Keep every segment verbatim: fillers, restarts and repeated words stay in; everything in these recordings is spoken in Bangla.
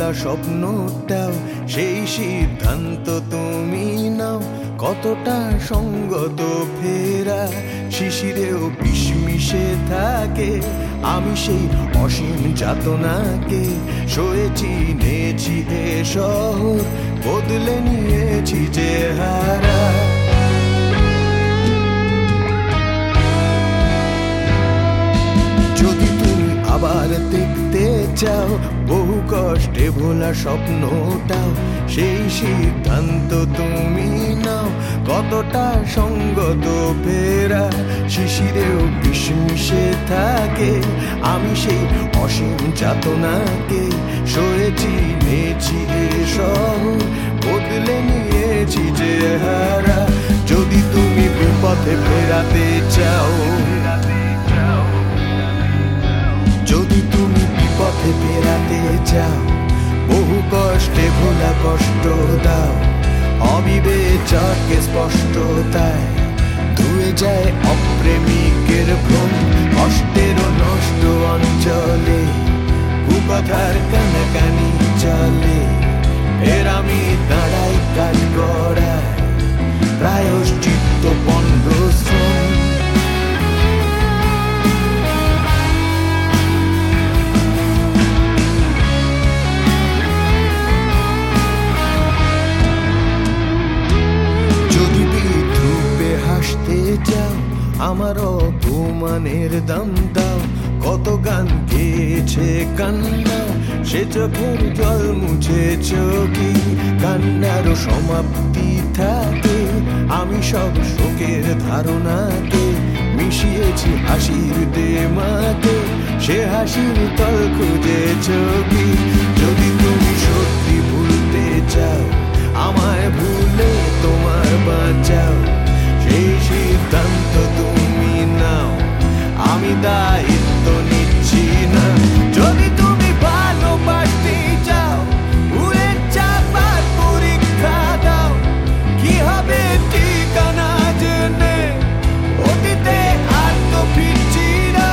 ভোলা স্বপ্নটাও সেই সিদ্ধান্ত তুমি নাও। কতটা সঙ্গত ফেরা শিশিরেও বিস্মিশে থাকে, আমি সেই অসীম যাতনাকে সয়েছি, নেছি এ শহর, বদলে নিয়েছি চেহারা। যদি তুমি আবার দেখতে চাও বহু কষ্টে ভোলা স্বপ্নটাও সেই সিদ্ধান্ত তুমি নাও। কতটা সঙ্গত ফেরা শিশিরেও বিস্মিশে থাকে, আমি সেই অসীম যাতনাকে সয়েছি, নেছি এ শহর, বদলে নিয়েছি চেহারা। যদি তুমি বিপথে ফেরাতে চাও, যদি তুমি বিপথে ফেরাতে চাও, বহু কষ্টে ভোলা কষ্ট দাও, অবিবেচকে স্পষ্টতায় ধুয়ে যায় অপ্রেমিকের ভ্রম। কষ্টের নষ্ট অঞ্চলে কুকথার কানাকানি চলে, ফের আমি দাঁড়াই কাজ করায় প্রায়শ্চিত্ত পণ্ড শ্রম। যাও আমার অপমানের দাম দাও, কত গান গেয়েছে কান্না, সে চোখের জল মুছে চোখে কান্নারও সমাপ্তি থাকে। আমি সব শোকের ধারণাকে মিশিয়েছি হাসির দেমাকে, সে হাসির তল খুঁজে চোখে। যদি তুমি সত্যি ভুলতে চাও, আমায় ভুলে তোমার বাঁচাও, সেই সিদ্ধান্ত তুমি নাও, আমি দায়িত্ব নিচ্ছি না। যদি তুমি ভালোবাসতে চাও, ভুলে যাবার পরীক্ষা দাও, কি হবে ঠিকানা জেনে অতীতে আর তো ফিরছি না।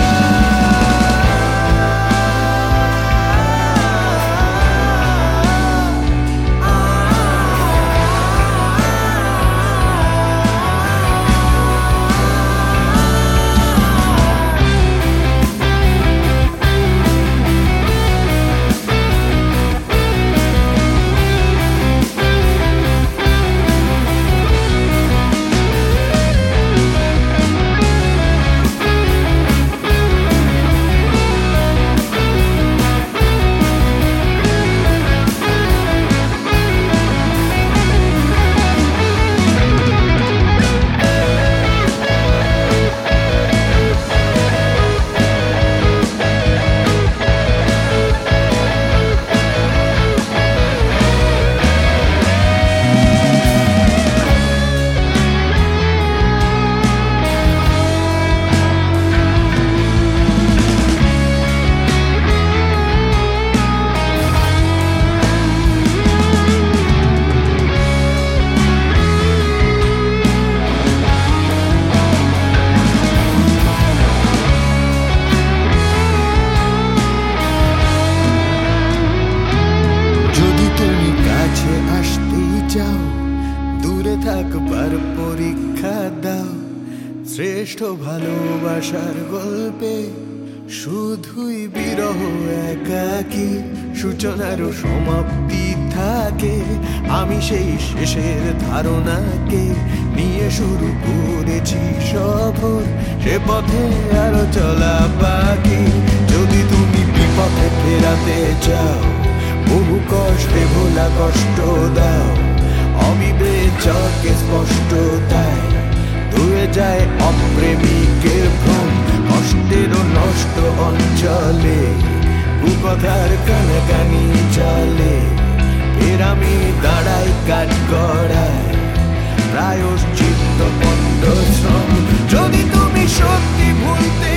থাকবার পরীক্ষা দাও, শ্রেষ্ঠ ভালোবাসার গল্পে শুধুই বিরহ একাকী, সূচনারও সমাপ্তি থাকে। আমি সেই শেষের ধারণাকে নিয়ে শুরু করেছি সফর, সে পথে আরো চলা বাকি। যদি তুমি বিপথে ফেরাতে চাও, বহু কষ্টে ভোলা কষ্ট দাও, অবিবেচকে স্পষ্টতায় ধুয়ে যায় অপ্রেমিকের ভ্রম। কষ্টেরও নষ্ট অঞ্চলে কুকথার কানাকানি চলে, ফের আমি দাঁড়াই কাজ করায় প্রায়শ্চিত্ত পণ্ড শ্রম। যদি তুমি সত্যি ভুলতে